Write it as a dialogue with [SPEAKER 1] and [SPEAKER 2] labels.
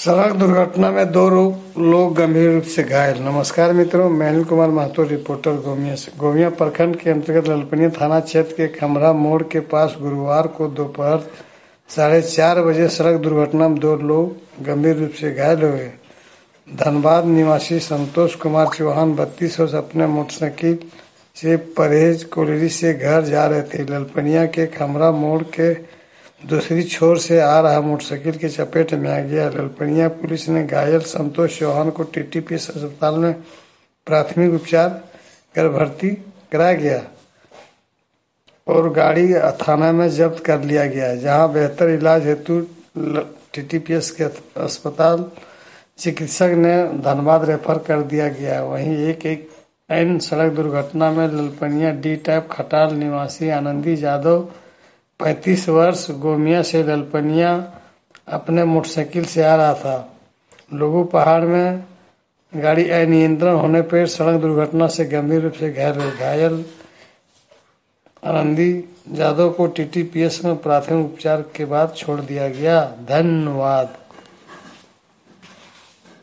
[SPEAKER 1] सड़क दुर्घटना में दो लोग गंभीर रूप से घायल। नमस्कार मित्रों, मैं अनिल कुमार महतो, रिपोर्टर गोमिया से। गोमिया प्रखंड के अंतर्गत ललपनिया थाना क्षेत्र के खमरा मोड़ के पास गुरुवार को दोपहर 4:30 बजे सड़क दुर्घटना में दो लोग गंभीर रूप से घायल हुए। धनबाद निवासी संतोष कुमार चौहान 32 वर्ष अपने मोटरसाइकिल से परहेज कोलिरी से घर जा रहे थे। ललपनिया के खमरा मोड़ के दूसरी छोर से आ रहा मोटरसाइकिल की चपेट में आ गया। ललपनिया पुलिस ने घायल संतोष चौहान को टीटीपीएस अस्पताल में प्राथमिक उपचार कर भर्ती कराया गया और गाड़ी थाना में जब्त कर लिया गया, जहां बेहतर इलाज हेतु टीटीपीएस के अस्पताल चिकित्सक ने धनबाद रेफर कर दिया गया। वहीं एक अन्य सड़क दुर्घटना में ललपनिया डी टाइप खटाल निवासी आनंदी यादव 35 वर्ष गोमिया से ललपनिया अपने मोटरसाइकिल से आ रहा था। लोगू पहाड़ में गाड़ी अनियंत्रण होने पर सड़क दुर्घटना से गंभीर रूप से घायल आनंदी यादव को टीटीपीएस में प्राथमिक उपचार के बाद छोड़ दिया गया। धन्यवाद।